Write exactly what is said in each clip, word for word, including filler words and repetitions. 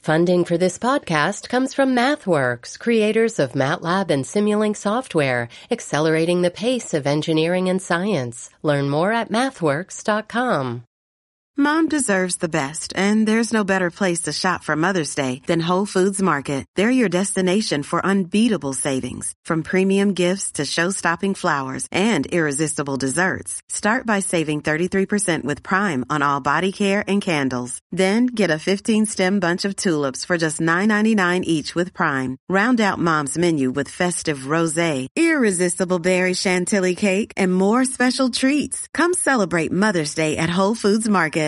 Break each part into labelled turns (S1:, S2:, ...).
S1: Funding for this podcast comes from MathWorks, creators of MATLAB and Simulink software, accelerating the pace of engineering and science. Learn more at mathworks dot com.
S2: Mom deserves the best, and there's no better place to shop for Mother's Day than Whole Foods Market. They're your destination for unbeatable savings, from premium gifts to show-stopping flowers and irresistible desserts. Start by saving thirty-three percent with Prime on all body care and candles. Then get a fifteen-stem bunch of tulips for just nine ninety-nine each with Prime. Round out Mom's menu with festive rosé, irresistible berry chantilly cake, and more special treats. Come celebrate Mother's Day at Whole Foods Market.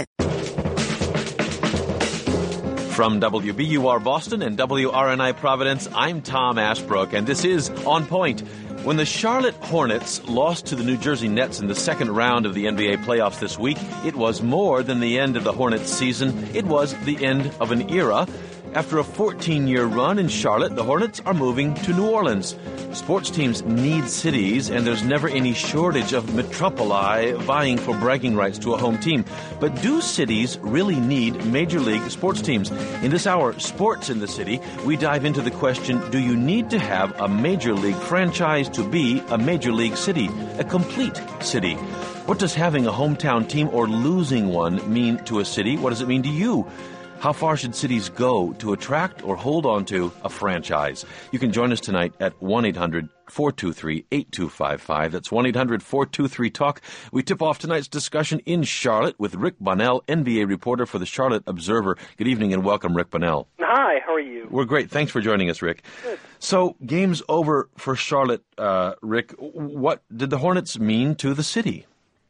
S3: From W B U R Boston and W R N I Providence, I'm Tom Ashbrook, and this is On Point. When the Charlotte Hornets lost to the New Jersey Nets in the second round of the N B A playoffs this week, it was more than the end of the Hornets season. It was the end of an era. After a fourteen-year run in Charlotte, the Hornets are moving to New Orleans. Sports teams need cities, and there's never any shortage of metropoli vying for bragging rights to a home team. But do cities really need Major League sports teams? In this hour, Sports in the City, we dive into the question, do you need to have a Major League franchise to be a Major League city, a complete city? What does having a hometown team or losing one mean to a city? What does it mean to you? How far should cities go to attract or hold on to a franchise? You can join us tonight at one eight hundred four two three eight two five five. That's one eight hundred four two three talk. We tip off tonight's discussion in Charlotte with Rick Bonnell, N B A reporter for the Charlotte Observer. Good evening and welcome, Rick Bonnell.
S4: Hi, how are you?
S3: We're great. Thanks for joining us, Rick.
S4: Good.
S3: So, game's over for Charlotte, uh, Rick. What did the Hornets mean to the city?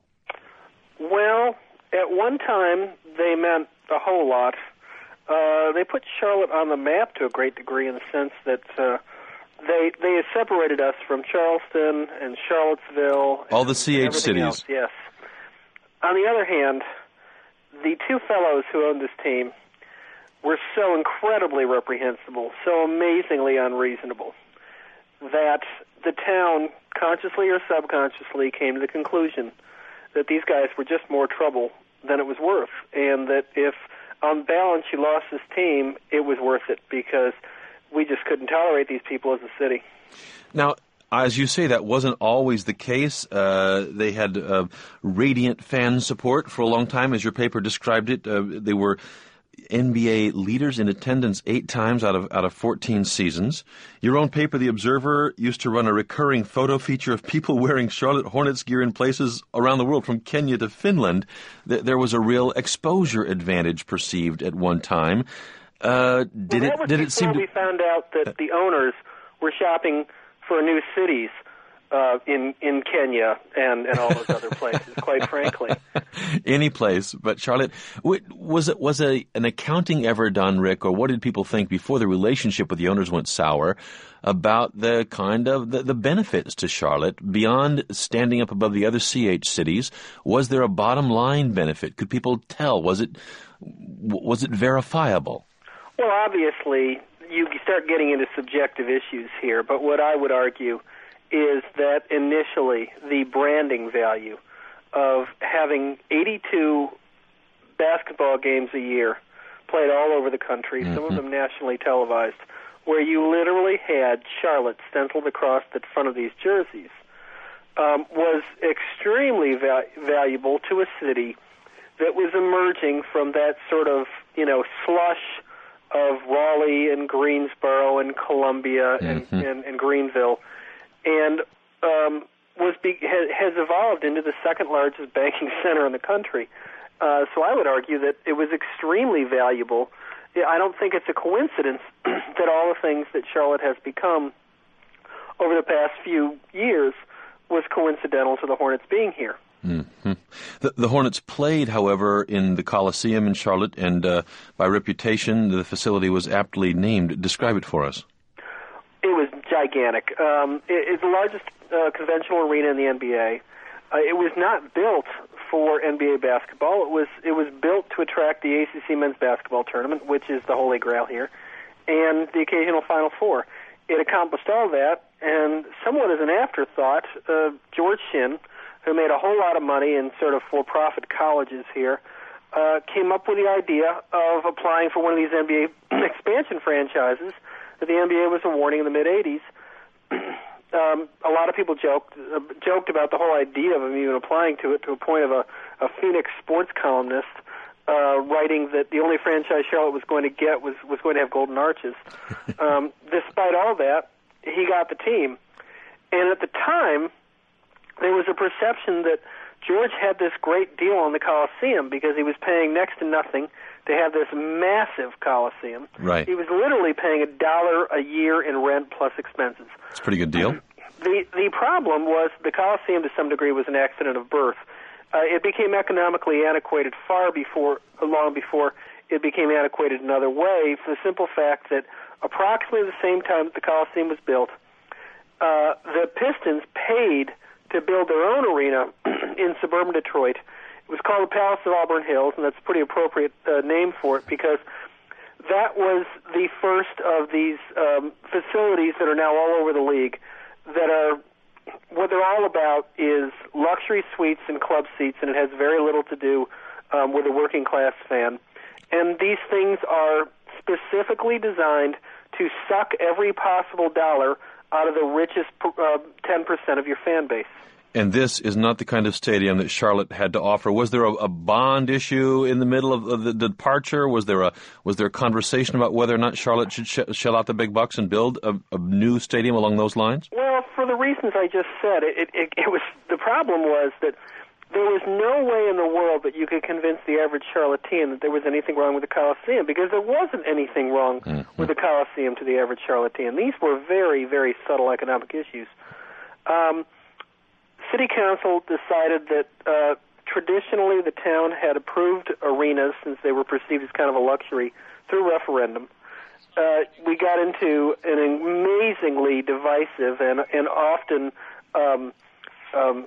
S4: Well, at one time, they meant a whole lot. Uh, they put Charlotte on the map to a great degree in the sense that uh, they they separated us from Charleston and Charlottesville.
S3: All
S4: and,
S3: the C H cities.
S4: Else, yes. On the other hand, the two fellows who owned this team were so incredibly reprehensible, so amazingly unreasonable, that the town, consciously or subconsciously, came to the conclusion that these guys were just more trouble than it was worth, and that if on balance, you lost this team, it was worth it because we just couldn't tolerate these people as a city.
S3: Now, as you say, that wasn't always the case. Uh, they had uh, radiant fan support for a long time, as your paper described it. Uh, they were N B A leaders in attendance eight times out of out of fourteen seasons. Your own paper, The Observer, used to run a recurring photo feature of people wearing Charlotte Hornets gear in places around the world, from Kenya to Finland. There was a real exposure advantage perceived at one time. Uh, did
S4: well,
S3: it? Did it seem? To...
S4: We found out that the owners were shopping for new cities uh, in in Kenya and, and all those other places. Quite frankly.
S3: Any place, but Charlotte. Was it was a an accounting ever done, Rick, or what did people think before the relationship with the owners went sour about the kind of the, the benefits to Charlotte beyond standing up above the other C H cities? Was there a bottom line benefit? Could people tell? Was it was it verifiable?
S4: Well, obviously, you start getting into subjective issues here, but what I would argue is that initially the branding value of having eighty-two basketball games a year played all over the country, mm-hmm. some of them nationally televised, where you literally had Charlotte stenciled across the front of these jerseys, um, was extremely va- valuable to a city that was emerging from that sort of, you know, slush of Raleigh and Greensboro and Columbia and,
S3: mm-hmm.
S4: and, and Greenville, and um, was be, has, has evolved into the second largest banking center in the country. Uh, so I would argue that it was extremely valuable. I don't think it's a coincidence that all the things that Charlotte has become over the past few years was coincidental to the Hornets being here.
S3: Mm-hmm. The, the Hornets played, however, in the Coliseum in Charlotte, and uh, by reputation, the facility was aptly named. Describe it for us.
S4: It was gigantic. Um, it, it's the largest uh, conventional arena in the N B A. Uh, it was not built for N B A basketball. It was it was built to attract the A C C men's basketball tournament, which is the holy grail here, and the occasional Final Four. It accomplished all that, and somewhat as an afterthought, uh, George Shinn, who made a whole lot of money in sort of for-profit colleges here, uh, came up with the idea of applying for one of these N B A expansion franchises that the N B A was awarding in the mid-eighties. Um, a lot of people joked uh, joked about the whole idea of him even applying to it, to a point of a, a Phoenix sports columnist uh, writing that the only franchise Charlotte was going to get was, was going to have golden arches. Um, despite all that, he got the team. And at the time, there was a perception that George had this great deal on the Coliseum because he was paying next to nothing to have this massive Coliseum.
S3: Right.
S4: He was literally paying a dollar a year in rent plus expenses.
S3: It's a pretty good deal.
S4: The the problem was the Coliseum, to some degree, was an accident of birth. Uh, it became economically antiquated far before, long before it became antiquated another way, for the simple fact that approximately the same time that the Coliseum was built, uh, the Pistons paid to build their own arena in suburban Detroit. It was called the Palace of Auburn Hills, and that's a pretty appropriate uh, name for it because that was the first of these um, facilities that are now all over the league that are, what they're all about is luxury suites and club seats, and it has very little to do um, with a working class fan. And these things are specifically designed to suck every possible dollar out of the richest uh, ten percent of your fan base.
S3: And this is not the kind of stadium that Charlotte had to offer. Was there a, a bond issue in the middle of, of the, the departure? Was there a was there a conversation about whether or not Charlotte should sh- shell out the big bucks and build a, a new stadium along those lines?
S4: Well, for the reasons I just said, it, it, it was the problem was that there was no way in the world that you could convince the average Charlottean that there was anything wrong with the Coliseum, because there wasn't anything wrong mm-hmm. with the Coliseum to the average Charlottean. These were very, very subtle economic issues. Um, City Council decided that uh, traditionally the town had approved arenas since they were perceived as kind of a luxury through referendum. Uh, we got into an amazingly divisive and, and often um, um,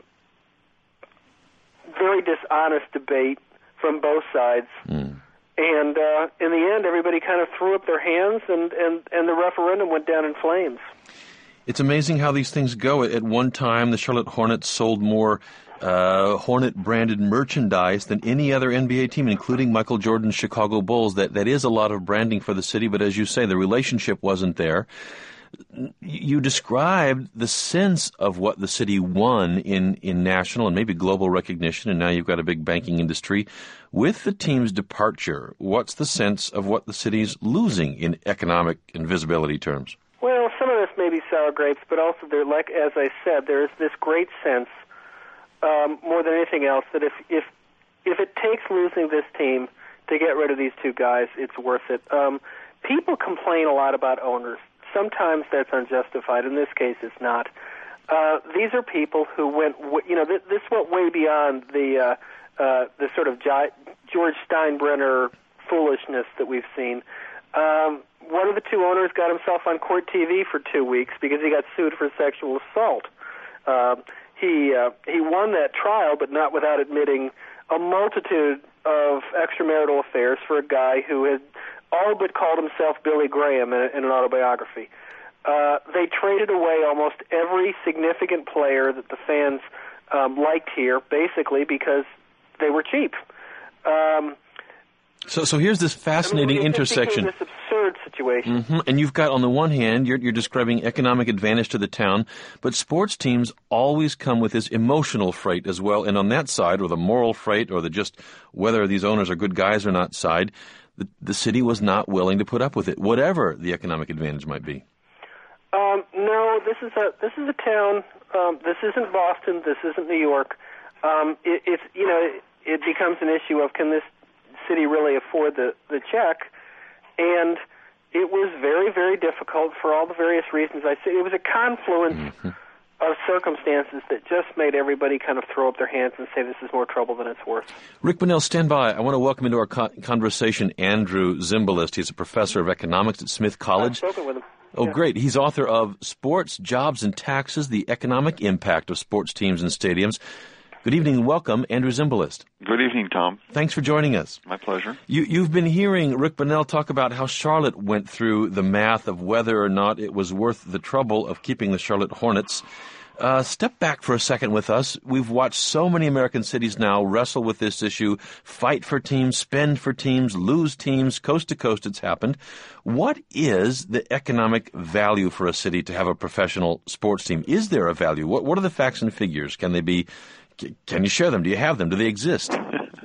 S4: very dishonest debate from both sides. Mm. And uh, in the end, everybody kind of threw up their hands, and, and, and the referendum went down in flames.
S3: It's amazing how these things go. At one time, the Charlotte Hornets sold more uh, Hornet-branded merchandise than any other N B A team, including Michael Jordan's Chicago Bulls. That that is a lot of branding for the city, but as you say, the relationship wasn't there. You described the sense of what the city won in, in national and maybe global recognition, and now you've got a big banking industry. With the team's departure, what's the sense of what the city's losing in economic and visibility terms?
S4: Well, some of this may be sour grapes, but also, there, like as I said, there is this great sense, um, more than anything else, that if, if if it takes losing this team to get rid of these two guys, it's worth it. Um, people complain a lot about owners. Sometimes that's unjustified. In this case, it's not. Uh, these are people who went, you know, this, this went way beyond the uh, uh, the sort of George Steinbrenner foolishness that we've seen. Um, one of the two owners got himself on court T V for two weeks because he got sued for sexual assault. Uh, he uh, he won that trial, but not without admitting a multitude of extramarital affairs for a guy who had all but called himself Billy Graham in, in an autobiography. Uh, they traded away almost every significant player that the fans um, liked here, basically because they were cheap. Um,
S3: So, so here's this fascinating
S4: I mean, it
S3: intersection.
S4: This absurd situation.
S3: Mm-hmm. And you've got, on the one hand, you're, you're describing economic advantage to the town, but sports teams always come with this emotional freight as well. And on that side, or the moral freight, or the just whether these owners are good guys or not side, the, the city was not willing to put up with it, whatever the economic advantage might be.
S4: Um, no, this is a this is a town. Um, this isn't Boston. This isn't New York. Um, it, it's you know it, it becomes an issue of can this city really afford the, the check, and it was very, very difficult for all the various reasons I said. It was a confluence mm-hmm. of circumstances that just made everybody kind of throw up their hands and say this is more trouble than it's worth.
S3: Rick Bonnell, stand by. I want to welcome into our co- conversation Andrew Zimbalist. He's a professor of economics at Smith College.
S4: I've spoken with him.
S3: Oh,
S4: yeah.
S3: Great. He's author of Sports, Jobs, and Taxes, The Economic Impact of Sports Teams and Stadiums. Good evening and welcome, Andrew Zimbalist.
S5: Good evening, Tom.
S3: Thanks for joining us.
S5: My pleasure.
S3: You, you've been hearing Rick Bonnell talk about how Charlotte went through the math of whether or not it was worth the trouble of keeping the Charlotte Hornets. Uh, step back for a second with us. We've watched so many American cities now wrestle with this issue, fight for teams, spend for teams, lose teams. Coast to coast it's happened. What is the economic value for a city to have a professional sports team? Is there a value? What, what are the facts and figures? Can they be, can you share them? Do you have them? Do they exist?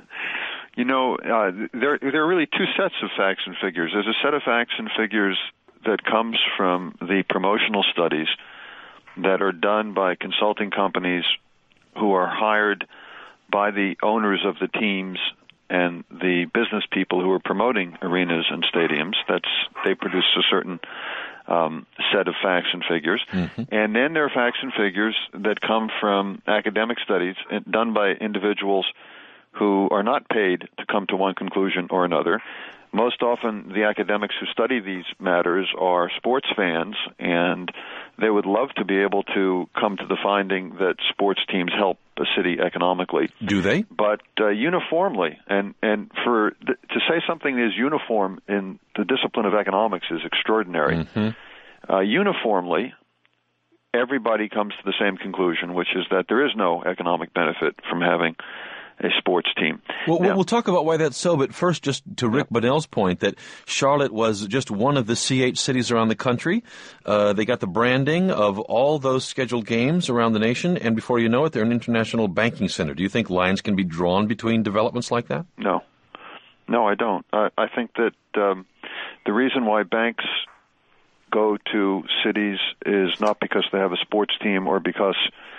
S5: You know, uh, there, there are really two sets of facts and figures. There's a set of facts and figures that comes from the promotional studies that are done by consulting companies who are hired by the owners of the teams and the business people who are promoting arenas and stadiums. That's they produce a certain um, set of facts and figures. Mm-hmm. And then there are facts and figures that come from academic studies done by individuals who are not paid to come to one conclusion or another. Most often, the academics who study these matters are sports fans, and they would love to be able to come to the finding that sports teams help a city economically.
S3: Do they?
S5: But uh, uniformly, and, and for th- to say something is uniform in the discipline of economics is extraordinary. Mm-hmm. Uh, uniformly, everybody comes to the same conclusion, which is that there is no economic benefit from having a sports team.
S3: Well,
S5: now,
S3: we'll talk about why that's so, but first, just to Rick yeah. Bonnell's point that Charlotte was just one of the C H cities around the country. Uh, they got the branding of all those scheduled games around the nation, and before you know it, they're an international banking center. Do you think lines can be drawn between developments like that?
S5: No. No, I don't. I, I think that um, the reason why banks go to cities is not because they have a sports team or because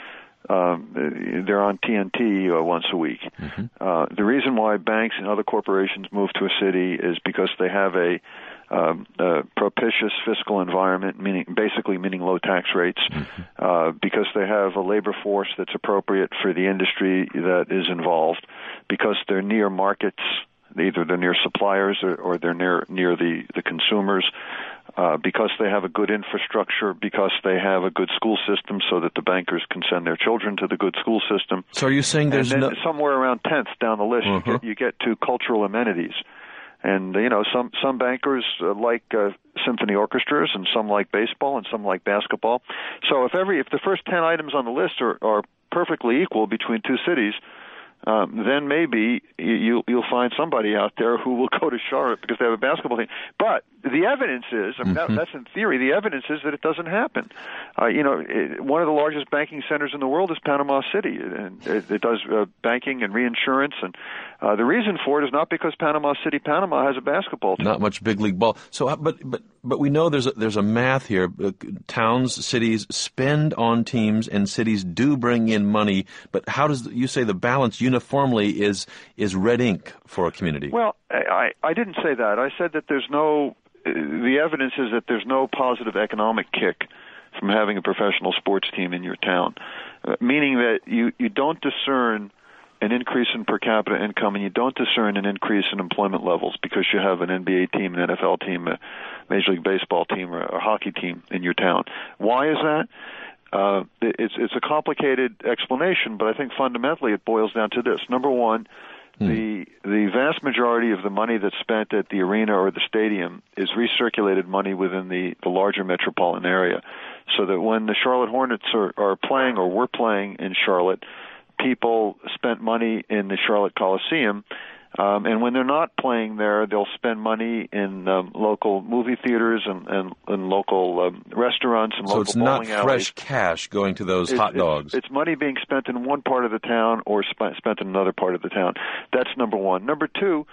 S5: Um, they're on T N T uh, once a week. Mm-hmm. Uh, the reason why banks and other corporations move to a city is because they have a, um, a propitious fiscal environment, meaning basically meaning low tax rates, mm-hmm. uh, because they have a labor force that's appropriate for the industry that is involved, because they're near markets, either they're near suppliers or, or they're near near the, the consumers. Uh, because they have a good infrastructure, because they have a good school system so that the bankers can send their children to the good school system.
S3: So are you saying there's
S5: and then
S3: no...
S5: somewhere around tenth down the list, uh-huh. you, get, you get to cultural amenities. And, you know, some, some bankers uh, like uh, symphony orchestras, and some like baseball, and some like basketball. So if every if the first ten items on the list are, are perfectly equal between two cities, Um, then maybe you, you'll find somebody out there who will go to Charlotte because they have a basketball team. But the evidence is, I mean, mm-hmm. that, that's in theory, the evidence is that it doesn't happen. Uh, you know, it, one of the largest banking centers in the world is Panama City, and it, it does uh, banking and reinsurance. And uh, the reason for it is not because Panama City, Panama has a basketball team.
S3: Not much big league ball. So, but but but we know there's a, there's a math here. Uh, towns, cities spend on teams, and cities do bring in money. But how does you say the balance uniformly is is red ink for a community?
S5: Well, I, I didn't say that. I said that there's no. The evidence is that there's no positive economic kick from having a professional sports team in your town, uh, meaning that you, you don't discern an increase in per capita income and you don't discern an increase in employment levels because you have an N B A team, an N F L team, a Major League Baseball team, or a hockey team in your town. Why is that? Uh, it's, it's a complicated explanation, but I think fundamentally it boils down to this. Number one, Hmm. The the vast majority of the money that's spent at the arena or the stadium is recirculated money within the, the larger metropolitan area, so that when the Charlotte Hornets are, are playing or were playing in Charlotte, people spent money in the Charlotte Coliseum. Um, and when they're not playing there, they'll spend money in um, local movie theaters and, and, and local um, restaurants and
S3: so
S5: local bowling alleys.
S3: So it's not fresh cash going to those
S5: it's,
S3: hot dogs.
S5: It's, it's money being spent in one part of the town or sp- spent in another part of the town. That's number one. Number two,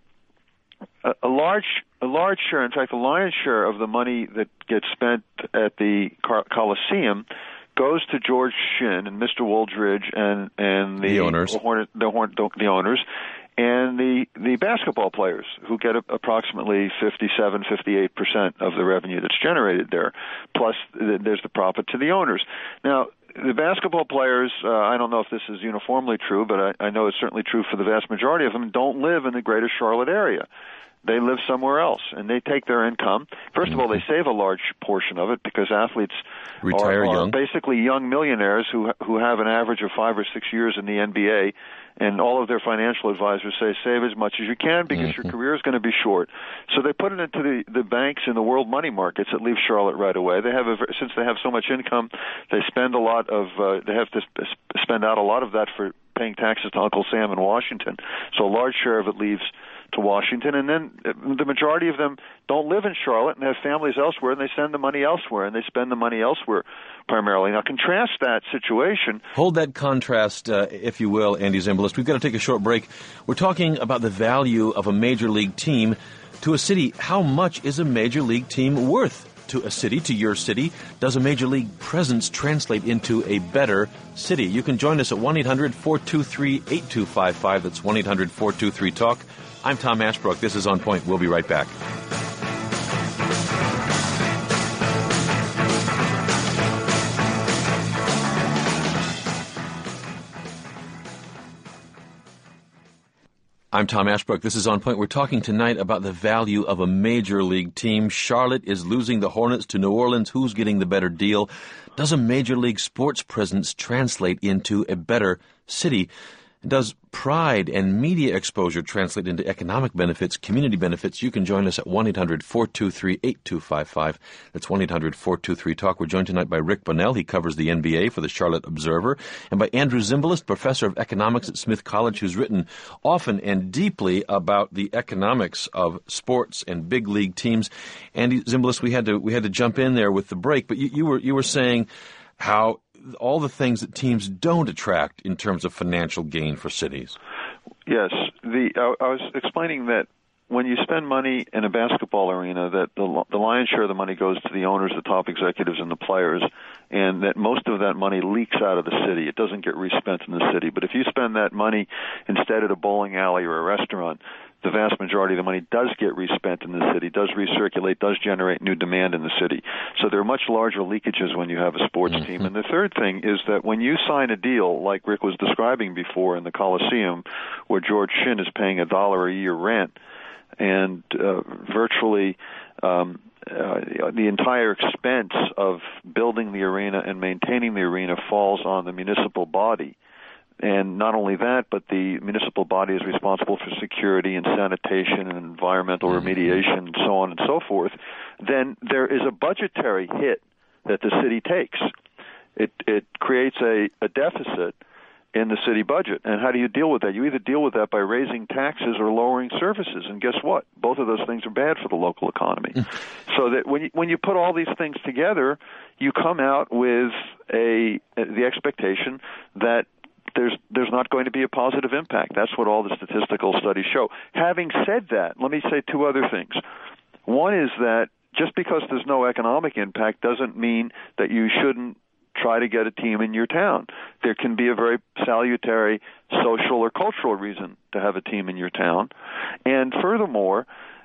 S5: a, a large a large share, in fact, a lion's share of the money that gets spent at the Car- Coliseum goes to George Shinn and Mister Wooldridge and and the,
S3: the owners,
S5: Hornet, the, Hornet, the, the owners. And the, the basketball players who get approximately fifty-seven, fifty-eight percent of the revenue that's generated there. Plus, there's the profit to the owners. Now, the basketball players, uh, I don't know if this is uniformly true, but I, I know it's certainly true for the vast majority of them, don't live in the greater Charlotte area. they live somewhere else, and they take their income. First of all, they save a large portion of it because athletes
S3: retire
S5: are, are
S3: young.
S5: basically young millionaires who who have an average of five or six years in the N B A, and all of their financial advisors say save as much as you can because mm-hmm. your career is going to be short. So they put it into the, the banks and the world money markets that leave Charlotte right away. They have a, since they have so much income, they spend a lot of uh, they have to spend out a lot of that for paying taxes to Uncle Sam in Washington. So a large share of it leaves to Washington, and then the majority of them don't live in Charlotte and have families elsewhere, and they send the money elsewhere, and they spend the money elsewhere primarily. Now, contrast that situation.
S3: Hold that contrast, uh, if you will, Andy Zimbalist. We've got to take a short break. We're talking about the value of a major league team to a city. How much is a major league team worth to a city, to your city? Does a major league presence translate into a better city? You can join us at one eight hundred four two three eight two five five. That's one eight hundred four two three talk. I'm Tom Ashbrook. This is On Point. We'll be right back. I'm Tom Ashbrook. This is On Point. We're talking tonight about the value of a major league team. Charlotte is losing the Hornets to New Orleans. Who's getting the better deal? Does a major league sports presence translate into a better city? Does pride and media exposure translate into economic benefits, community benefits? You can join us at one eight hundred four two three eight two five five. That's one eight hundred four two three talk. We're joined tonight by Rick Bonnell. He covers the N B A for the Charlotte Observer. And by Andrew Zimbalist, professor of economics at Smith College, who's written often and deeply about the economics of sports and big league teams. Andy Zimbalist, we had to we had to jump in there with the break, but you, you were you were saying how all the things that teams don't attract in terms of financial gain for cities.
S5: Yes. The I, I was explaining that when you spend money in a basketball arena, that the, the lion's share of the money goes to the owners, the top executives, and the players, and that most of that money leaks out of the city. It doesn't get respent in the city. But if you spend that money instead at a bowling alley or a restaurant, the vast majority of the money does get respent in the city, does recirculate, does generate new demand in the city. So there are much larger leakages when you have a sports mm-hmm. team. And the third thing is that when you sign a deal, like Rick was describing before in the Coliseum, where George Shinn is paying a dollar a year rent, and uh, virtually um, uh, the entire expense of building the arena and maintaining the arena falls on the municipal body. And not only that, but the municipal body is responsible for security and sanitation and environmental remediation and so on and so forth. Then there is a budgetary hit that the city takes. It it creates a, a deficit in the city budget. And how do you deal with that? You either deal with that by raising taxes or lowering services. And guess what? Both of those things are bad for the local economy. So that when you, when you put all these things together, you come out with a the expectation that There's there's not going to be a positive impact. That's what all the statistical studies show. Having said that, let me say two other things. One is that just because there's no economic impact doesn't mean that you shouldn't try to get a team in your town. There can be a very salutary social or cultural reason to have a team in your town. And furthermore,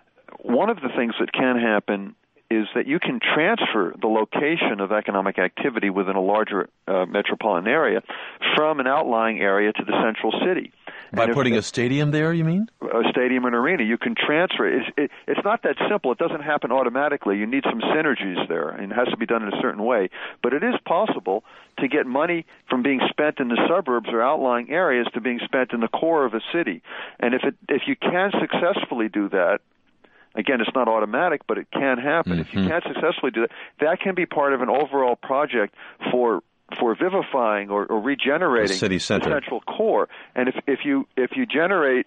S5: one of the things that can happen is that you can transfer the location of economic activity within a larger uh, metropolitan area from an outlying area to the central city.
S3: By putting a stadium there, you mean?
S5: A stadium and arena. You can transfer it. It's, it. It's not that simple. It doesn't happen automatically. You need some synergies there, and it has to be done in a certain way. But it is possible to get money from being spent in the suburbs or outlying areas to being spent in the core of a city. And if it, if you can successfully do that, again, it's not automatic, but it can happen. Mm-hmm. If you can't successfully do that, that can be part of an overall project for for vivifying or, or regenerating the
S3: city center.
S5: The central core. And if, if you if you generate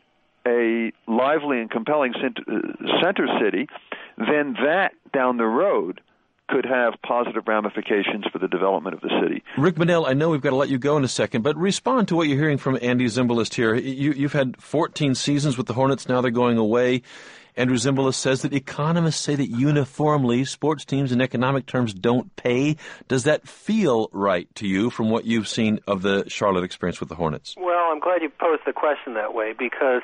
S5: a lively and compelling center, center city, then that down the road could have positive ramifications for the development of the city.
S3: Rick Bonnell, I know we've got to let you go in a second, but respond to what you're hearing from Andy Zimbalist here. You, you've had fourteen seasons with the Hornets. Now they're going away. Andrew Zimbalist says that economists say that uniformly sports teams in economic terms don't pay. Does that feel right to you from what you've seen of the Charlotte experience with the Hornets?
S4: Well, I'm glad you posed the question that way because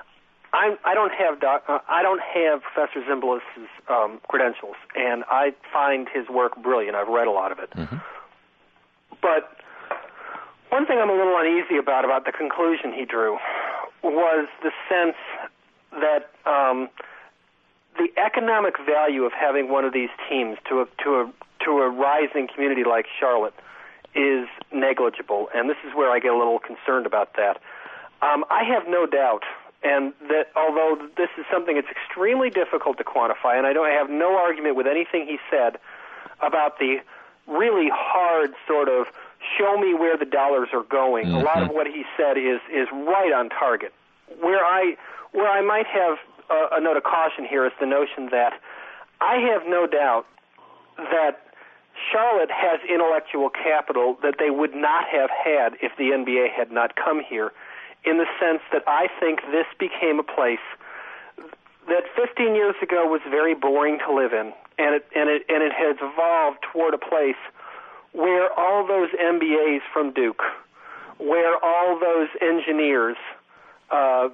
S4: I, I don't have doc, uh, I don't have Professor Zimbalist's um, credentials, and I find his work brilliant. I've read a lot of it. Mm-hmm. But one thing I'm a little uneasy about about the conclusion he drew was the sense that um, the economic value of having one of these teams to a to a to a rising community like Charlotte is negligible, and this is where I get a little concerned about that. Um, I have no doubt, and that although this is something that's extremely difficult to quantify, and I don't I have no argument with anything he said about the really hard sort of show me where the dollars are going. Mm-hmm. A lot of what he said is is right on target. Where I where I might have a, a note of caution here is the notion that I have no doubt that Charlotte has intellectual capital that they would not have had if the N B A had not come here, in the sense that I think this became a place that fifteen years ago was very boring to live in, and it and it and it has evolved toward a place where all those M B As from Duke, where all those engineers, uh,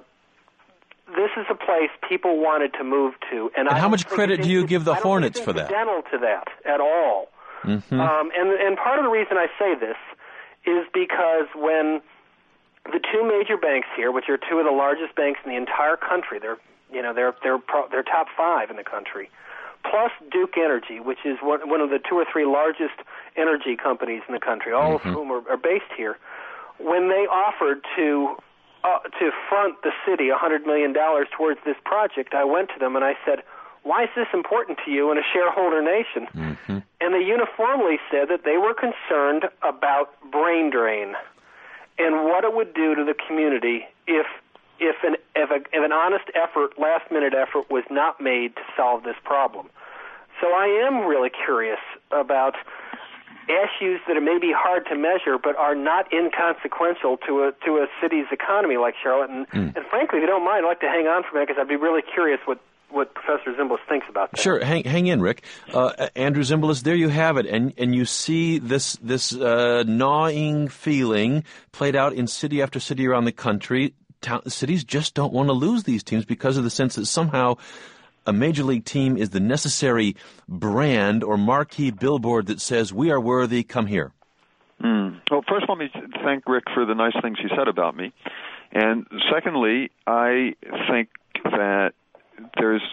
S4: this is a place people wanted to move to. And,
S3: and
S4: I
S3: how much credit do you give the Hornets for that?
S4: I don't think it's incidental to that at all.
S3: Mm-hmm.
S4: Um, and and part of the reason I say this is because when the two major banks here, which are two of the largest banks in the entire country, they're you know they're they're pro, they're top five in the country, plus Duke Energy, which is one one of the two or three largest energy companies in the country, all mm-hmm. of whom are, are based here. When they offered to uh, to front the city a hundred million dollars towards this project, I went to them and I said, "Why is this important to you in a shareholder nation?"
S3: Mm-hmm.
S4: And they uniformly said that they were concerned about brain drain and what it would do to the community if if an if, a, if an honest effort, last minute effort, was not made to solve this problem. So I am really curious about issues that are maybe hard to measure, but are not inconsequential to a to a city's economy like Charlotte. And, mm. and frankly, if you don't mind, I'd like to hang on for a minute because I'd be really curious what. what Professor Zimbalist thinks about that.
S3: Sure, hang hang in, Rick. Uh, Andrew Zimbalist, there you have it, and and you see this this uh, gnawing feeling played out in city after city around the country. Ta- cities just don't want to lose these teams because of the sense that somehow a major league team is the necessary brand or marquee billboard that says we are worthy. Come here.
S5: Mm. Well, first, let me thank Rick for the nice things he said about me, and secondly, I think that there's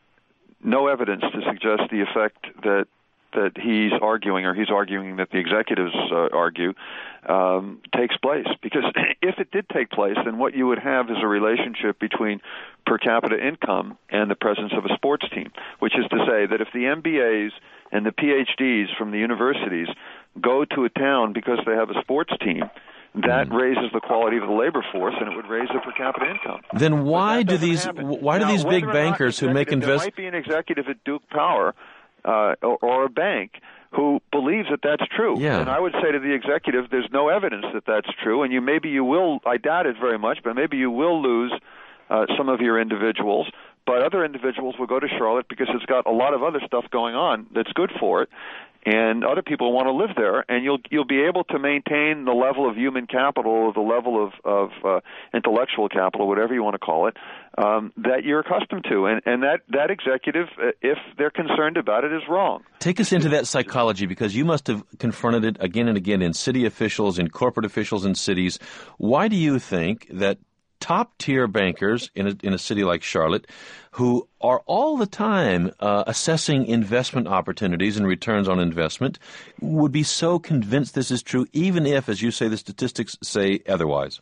S5: no evidence to suggest the effect that that he's arguing, or he's arguing that the executives uh, argue, um, takes place. Because if it did take place, then what you would have is a relationship between per capita income and the presence of a sports team, which is to say that if the M B As and the P H Ds from the universities go to a town because they have a sports team, that raises the quality of the labor force, and it would raise the per capita income.
S3: Then why do these
S5: happen.
S3: why do
S5: now,
S3: these big bankers who make invest?
S5: There might be an executive at Duke Power uh, or, or a bank who believes that that's true.
S3: Yeah.
S5: And I would say to the executive, there's no evidence that that's true, and you maybe you will. I doubt it very much, but maybe you will lose uh, some of your individuals. But other individuals will go to Charlotte because it's got a lot of other stuff going on that's good for it. And other people want to live there, and you'll you'll be able to maintain the level of human capital, or the level of of uh, intellectual capital, whatever you want to call it, um, that you're accustomed to. And and that that executive, if they're concerned about it, is wrong.
S3: Take us into that psychology, because you must have confronted it again and again in city officials, in corporate officials in cities. Why do you think that top-tier bankers in a, in a city like Charlotte, who are all the time uh, assessing investment opportunities and returns on investment, would be so convinced this is true, even if, as you say, the statistics say otherwise?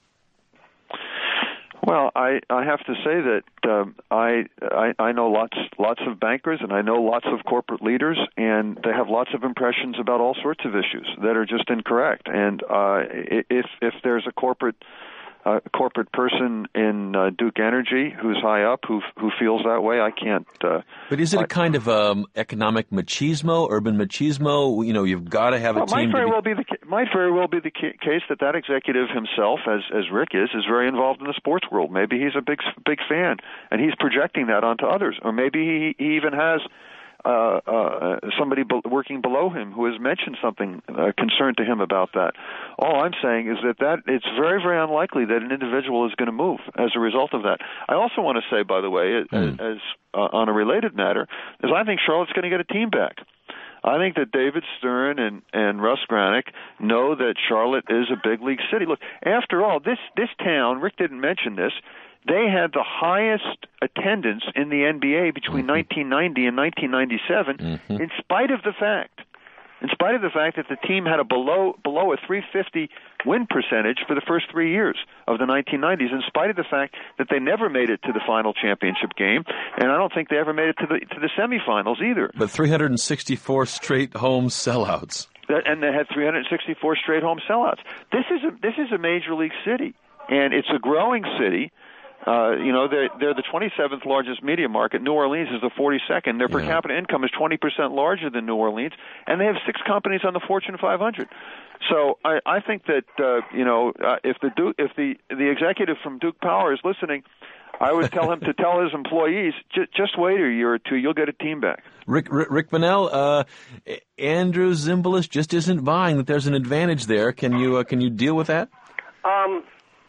S5: Well, I, I have to say that um, I, I I know lots lots of bankers, and I know lots of corporate leaders, and they have lots of impressions about all sorts of issues that are just incorrect. And uh, if if there's a corporate a corporate person in uh, Duke Energy who's high up who who feels that way, I can't. Uh,
S3: but is it
S5: I,
S3: a kind of um, economic machismo, urban machismo? You know, you've got to have a
S5: well,
S3: team.
S5: Might very
S3: to be...
S5: well be the might very well be the case that that executive himself, as as Rick is, is very involved in the sports world. Maybe he's a big big fan, and he's projecting that onto others, or maybe he, he even has. Uh, uh, somebody be- working below him who has mentioned something uh, concerned to him about that. All I'm saying is that, that it's very, very unlikely that an individual is going to move as a result of that. I also want to say, by the way, mm. as, as uh, on a related matter, is I think Charlotte's going to get a team back. I think that David Stern and, and Russ Granick know that Charlotte is a big league city. Look, after all, this, this town, Rick didn't mention this, they had the highest attendance in the N B A between mm-hmm. nineteen ninety and nineteen ninety-seven, mm-hmm. in spite of the fact, in spite of the fact that the team had a below below a three fifty win percentage for the first three years of the nineteen nineties, in spite of the fact that they never made it to the final championship game, and I don't think they ever made it to the to the semifinals either.
S3: But three hundred sixty-four straight home sellouts.
S5: That, and they had three hundred sixty-four straight home sellouts. This is a this is a major league city, and it's a growing city. Uh, you know, they're, they're the twenty-seventh largest media market. New Orleans is the forty-second. Their per yeah. capita income is twenty percent larger than New Orleans, and they have six companies on the Fortune five hundred. So I, I think that uh, you know, uh, if the Duke, if the the executive from Duke Power is listening, I would tell him to tell his employees, j- just wait a year or two, you'll get a team back.
S3: Rick Rick, Rick Bonnell, uh, Andrew Zimbalist just isn't buying that there's an advantage there. Can you uh, can you deal with that?
S4: Um.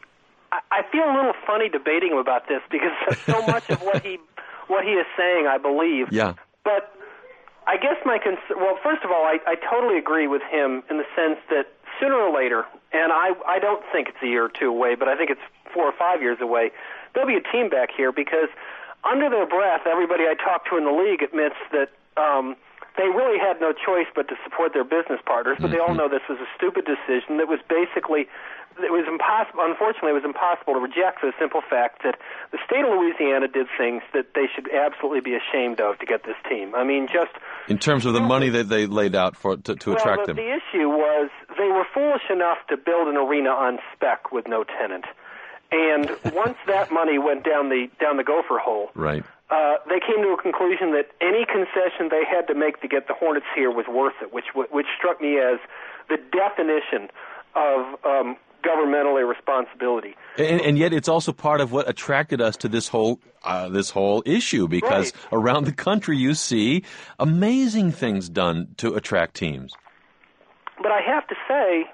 S4: I feel a little funny debating him about this because so much of what he what he is saying, I believe.
S3: Yeah.
S4: But I guess my concern, well, first of all, I, I totally agree with him in the sense that sooner or later, and I, I don't think it's a year or two away, but I think it's four or five years away, there'll be a team back here because under their breath, everybody I talk to in the league admits that um, they really had no choice but to support their business partners, but mm-hmm. they all know this was a stupid decision that was basically... It was impossible. Unfortunately, it was impossible to reject for the simple fact that the state of Louisiana did things that they should absolutely be ashamed of to get this team. I mean, just
S3: in terms of the money that they laid out for to, to
S4: well,
S3: attract
S4: the,
S3: them.
S4: The issue was they were foolish enough to build an arena on spec with no tenant, and once that money went down the down the gopher hole,
S3: right.
S4: Uh, they came to a conclusion that any concession they had to make to get the Hornets here was worth it, which which struck me as the definition of um, governmental irresponsibility.
S3: And, and yet it's also part of what attracted us to this whole uh, this whole issue, because
S4: right.
S3: around the country you see amazing things done to attract teams.
S4: But I have to say,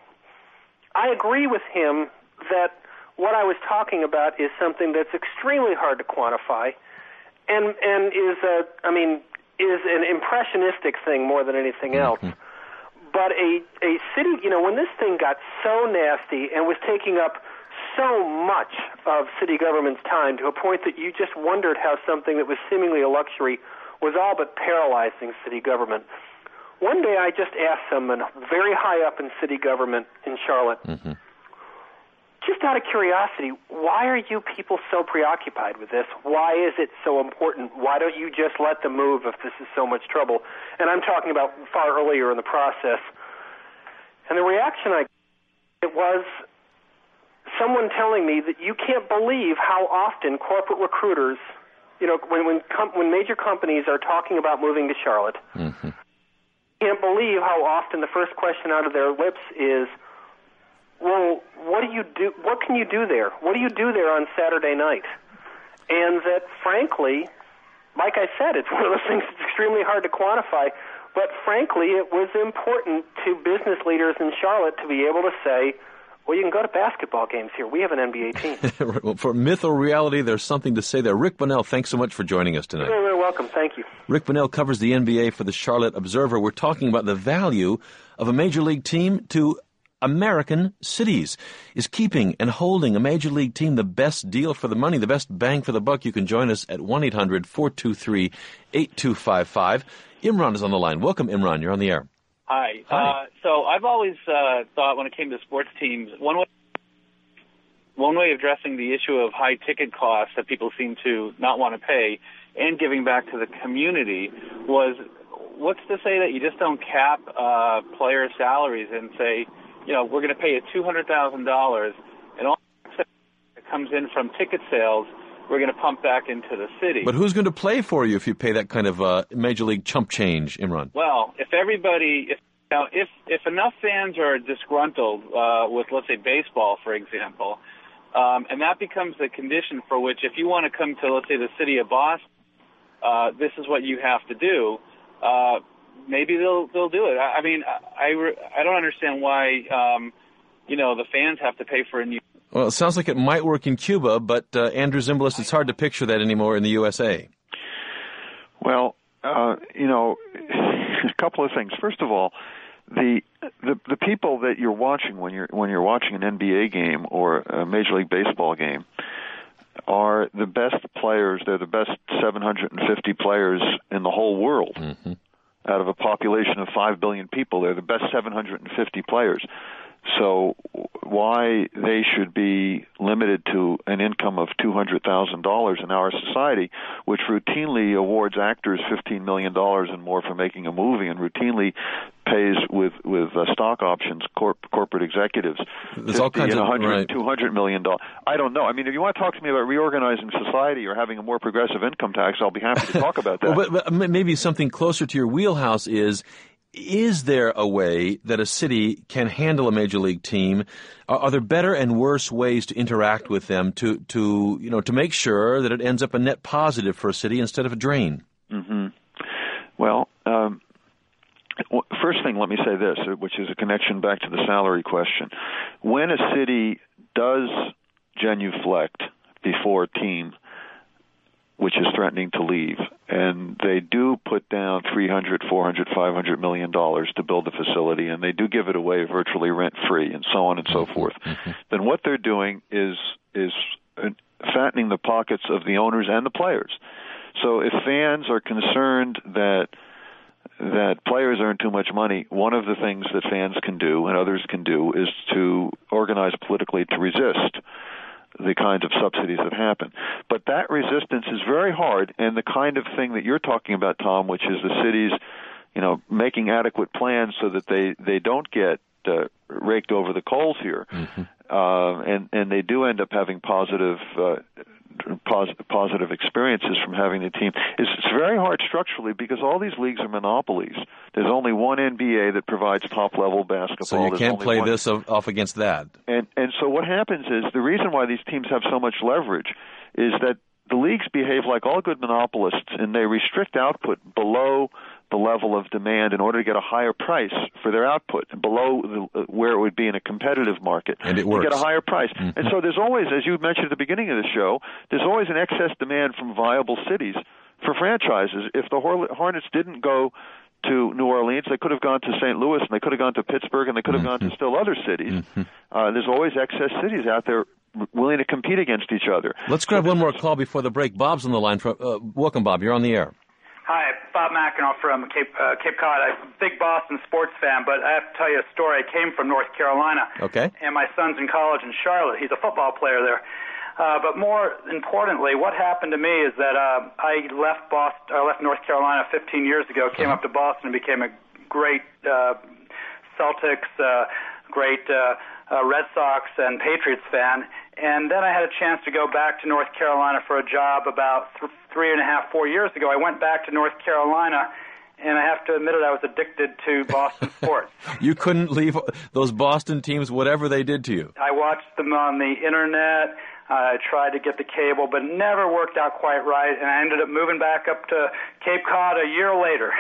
S4: I agree with him that what I was talking about is something that's extremely hard to quantify and and is, a, I mean, is an impressionistic thing more than anything else. Mm-hmm. But a, a city, you know, when this thing got so nasty and was taking up so much of city government's time to a point that you just wondered how something that was seemingly a luxury was all but paralyzing city government. One day I just asked someone very high up in city government in Charlotte, mm-hmm. just out of curiosity, why are you people so preoccupied with this? Why is it so important? Why don't you just let them move if this is so much trouble? And I'm talking about far earlier in the process. And the reaction I got was someone telling me that you can't believe how often corporate recruiters, you know, when when, com- when major companies are talking about moving to Charlotte, mm-hmm. can't believe how often the first question out of their lips is, well, what do you do? What can you do there? What do you do there on Saturday night? And that, frankly, like I said, it's one of those things that's extremely hard to quantify. But frankly, it was important to business leaders in Charlotte to be able to say, well, you can go to basketball games here. We have an N B A team.
S3: Well, for myth or reality, there's something to say there. Rick Bonnell, thanks so much for joining us tonight.
S4: You're very welcome. Thank you.
S3: Rick Bonnell covers the N B A for the Charlotte Observer. We're talking about the value of a major league team to American cities. Is keeping and holding a major league team the best deal for the money, the best bang for the buck? You can join us at one eight hundred four two three eight two five five. Imran is on the line. Welcome, Imran. You're on the air.
S6: Hi.
S3: Hi.
S6: Uh, so I've always uh, thought when it came to sports teams, one way, one way of addressing the issue of high ticket costs that people seem to not want to pay and giving back to the community was, what's to say that you just don't cap uh, player salaries and say, you know, we're going to pay you two hundred thousand dollars, and all that comes in from ticket sales, we're going to pump back into the city.
S3: But who's going to play for you if you pay that kind of uh, major league chump change, Imran?
S6: Well, if everybody, if now, if if enough fans are disgruntled uh, with, let's say, baseball, for example, um, and that becomes the condition for which, if you want to come to, let's say, the city of Boston, uh, this is what you have to do. Uh, maybe they'll they'll do it. I, I mean, I, I, I don't understand why, um, you know, the fans have to pay for a new.
S3: Well, it sounds like it might work in Cuba, but uh, Andrew Zimbalist, it's hard to picture that anymore in the U S A.
S5: Well, uh, you know, a couple of things. First of all, the the the people that you're watching when you're when you're watching an N B A game or a Major League Baseball game, are the best players. They're the best seven hundred fifty players in the whole world. Mm-hmm. Out of a population of five billion people, they're the best seven hundred fifty players. So why they should be limited to an income of two hundred thousand dollars in our society, which routinely awards actors fifteen million dollars and more for making a movie, and routinely pays with with uh, stock options corp, corporate executives
S3: There's all kinds
S5: and
S3: of,
S5: one hundred,
S3: right.
S5: two hundred million dollars. I don't know. I mean, if you want to talk to me about reorganizing society or having a more progressive income tax, I'll be happy to talk about that.
S3: well, but, but maybe something closer to your wheelhouse is, is there a way that a city can handle a major league team? Are, are there better and worse ways to interact with them to, to, you know, to make sure that it ends up a net positive for a city instead of a drain?
S5: Mm-hmm. Well, um, first thing, let me say this, which is a connection back to the salary question. When a city does genuflect before a team which is threatening to leave, and they do put down three hundred, four hundred, five hundred million dollars to build the facility, and they do give it away virtually rent-free, and so on and so forth, mm-hmm. then what they're doing is is fattening the pockets of the owners and the players. So if fans are concerned that that players earn too much money, one of the things that fans can do and others can do is to organize politically to resist the kinds of subsidies that happen. But that resistance is very hard, and the kind of thing that you're talking about, Tom, which is the cities, you know, making adequate plans so that they, they don't get uh, raked over the coals here, mm-hmm. uh, and, and they do end up having positive uh, pos- positive experiences from having the team. It's, it's very hard structurally because all these leagues are monopolies. There's only one N B A that provides top-level basketball.
S3: So you
S5: There's
S3: can't
S5: only
S3: play
S5: one...
S3: this off against that.
S5: And and so what happens is the reason why these teams have so much leverage is that the leagues behave like all good monopolists, and they restrict output below the level of demand in order to get a higher price for their output, below the, where it would be in a competitive market.
S3: And it works.
S5: To get a higher price.
S3: Mm-hmm.
S5: And so there's always, as you mentioned at the beginning of the show, there's always an excess demand from viable cities for franchises. If the Hornets didn't go to New Orleans, they could have gone to Saint Louis, and they could have gone to Pittsburgh, and they could have mm-hmm. gone to still other cities. Mm-hmm. Uh, there's always excess cities out there willing to compete against each other.
S3: Let's grab one more call before the break. Bob's on the line. For, uh, welcome, Bob. You're on the air.
S7: Hi, Bob Mackinac from Cape, uh, Cape Cod. I'm a big Boston sports fan, but I have to tell you a story. I came from North Carolina.
S3: Okay.
S7: And my son's in college in Charlotte. He's a football player there. Uh, but more importantly, what happened to me is that uh, I left Boston, I left North Carolina fifteen years ago, came uh-huh. up to Boston and became a great uh, Celtics, uh, great uh, uh, Red Sox and Patriots fan. And then I had a chance to go back to North Carolina for a job about th- three and a half, four years ago. I went back to North Carolina, and I have to admit it, I was addicted to Boston sports.
S3: You couldn't leave those Boston teams, whatever they did to you.
S7: I watched them on the Internet. I tried to get the cable, but it never worked out quite right, and I ended up moving back up to Cape Cod a year later.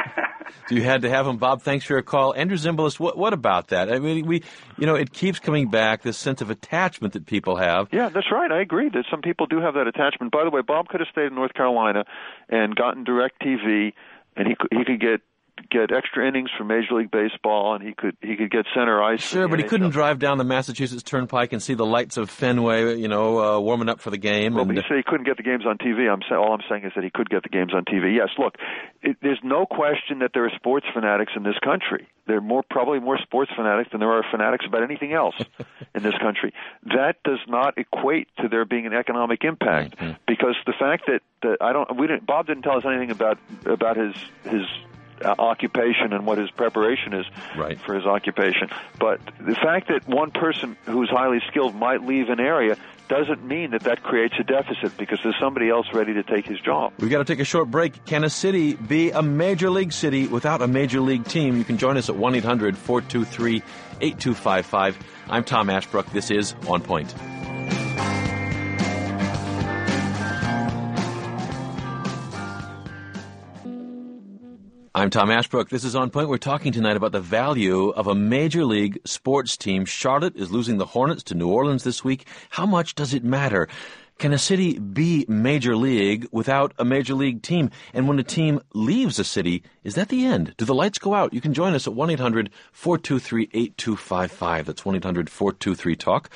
S3: So you had to have him. Bob, thanks for your call. Andrew Zimbalist, what, what about that? I mean, we, you know, it keeps coming back, this sense of attachment that people have.
S5: Yeah, that's right. I agree that some people do have that attachment. By the way, Bob could have stayed in North Carolina and gotten DirecTV, and he could, he could get get extra innings from Major League Baseball, and he could he could get center ice.
S3: Sure, but he couldn't drive down the Massachusetts Turnpike and see the lights of Fenway, you know, uh, warming up for the game.
S5: Well,
S3: and
S5: but he said he couldn't get the games on T V. I'm say, all I'm saying is that he could get the games on T V. Yes, look, it, there's no question that there are sports fanatics in this country. There are more probably more sports fanatics than there are fanatics about anything else in this country. That does not equate to there being an economic impact, mm-hmm. because the fact that, that I don't we didn't Bob didn't tell us anything about about his his. Uh, occupation and what his preparation is
S3: right.
S5: for his occupation. But the fact that one person who's highly skilled might leave an area doesn't mean that that creates a deficit because there's somebody else ready to take his job.
S3: We've got to take a short break. Can a city be a major league city without a major league team? You can join us at one eight hundred four two three eight two five five. I'm Tom Ashbrook. This is On Point. I'm Tom Ashbrook. This is On Point. We're talking tonight about the value of a major league sports team. Charlotte is losing the Hornets to New Orleans this week. How much does it matter? Can a city be major league without a major league team? And when a team leaves a city, is that the end? Do the lights go out? You can join us at one eight hundred four two three eight two five five. That's one eight hundred four two three talk.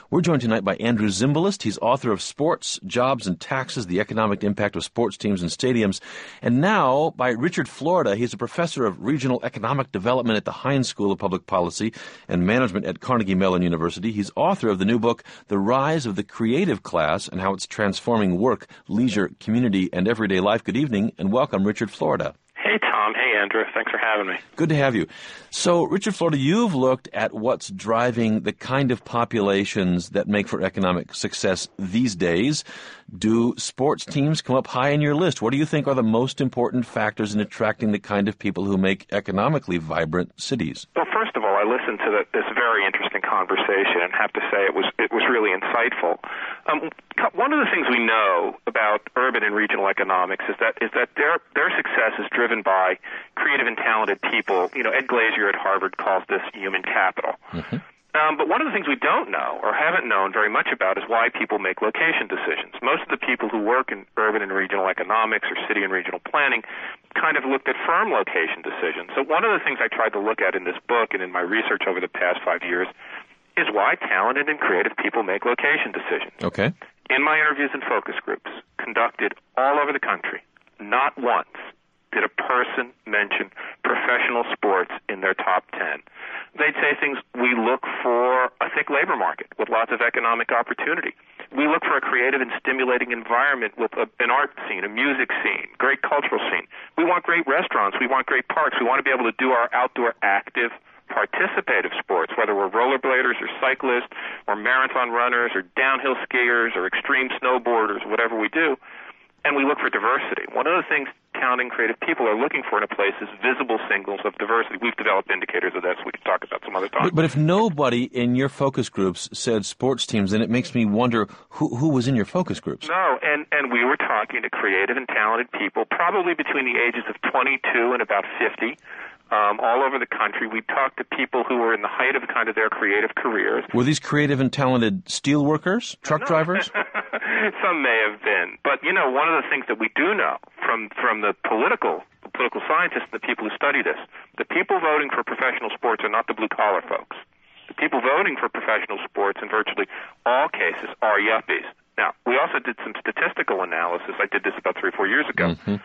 S3: We're joined tonight by Andrew Zimbalist. He's author of Sports, Jobs, and Taxes, The Economic Impact of Sports Teams and Stadiums. And now by Richard Florida. He's a professor of regional economic development at the Heinz School of Public Policy and Management at Carnegie Mellon University. He's author of the new book, The Rise of the Creative Class and How It's Transforming Work, Leisure, Community, and Everyday Life. Good evening, and welcome, Richard Florida.
S8: Hey, Tom. Hey, Andrew. Thanks for having me.
S3: Good to have you. So, Richard Florida, you've looked at what's driving the kind of populations that make for economic success these days. Do sports teams come up high in your list? What do you think are the most important factors in attracting the kind of people who make economically vibrant cities?
S8: Well, first of all, I listened to the, this very interesting conversation and have to say it was it was really insightful. Um, one of the things we know about urban and regional economics is that is that their their success is driven by creative and talented people. You know, Ed Glazier at Harvard calls this human capital. Mm-hmm. Um, but one of the things we don't know or haven't known very much about is why people make location decisions. Most of the people who work in urban and regional economics or city and regional planning kind of looked at firm location decisions. So one of the things I tried to look at in this book and in my research over the past five years is why talented and creative people make location decisions.
S3: Okay.
S8: In my interviews and focus groups conducted all over the country, not once did a person mention professional sports in their top ten. They'd say things, we look for a thick labor market with lots of economic opportunity. We look for a creative and stimulating environment with a, an art scene, a music scene, great cultural scene. We want great restaurants. We want great parks. We want to be able to do our outdoor active participative sports, whether we're rollerbladers or cyclists or marathon runners or downhill skiers or extreme snowboarders, whatever we do. And we look for diversity. One of the things talented and creative people are looking for in a place is visible signals of diversity. We've developed indicators of that, so we can talk about some other time.
S3: But, but if nobody in your focus groups said sports teams, then it makes me wonder who, who was in your focus groups.
S8: No, and, and we were talking to creative and talented people, probably between the ages of twenty-two and about fifty. Um, all over the country. We talked to people who were in the height of kind of their creative careers.
S3: Were these creative and talented steel workers, truck
S8: no.
S3: drivers?
S8: Some may have been. But, you know, one of the things that we do know from, from the political the political scientists and the people who study this, the people voting for professional sports are not the blue-collar folks. The people voting for professional sports in virtually all cases are yuppies. Now, we also did some statistical analysis. I did this about three or four years ago. Mm-hmm.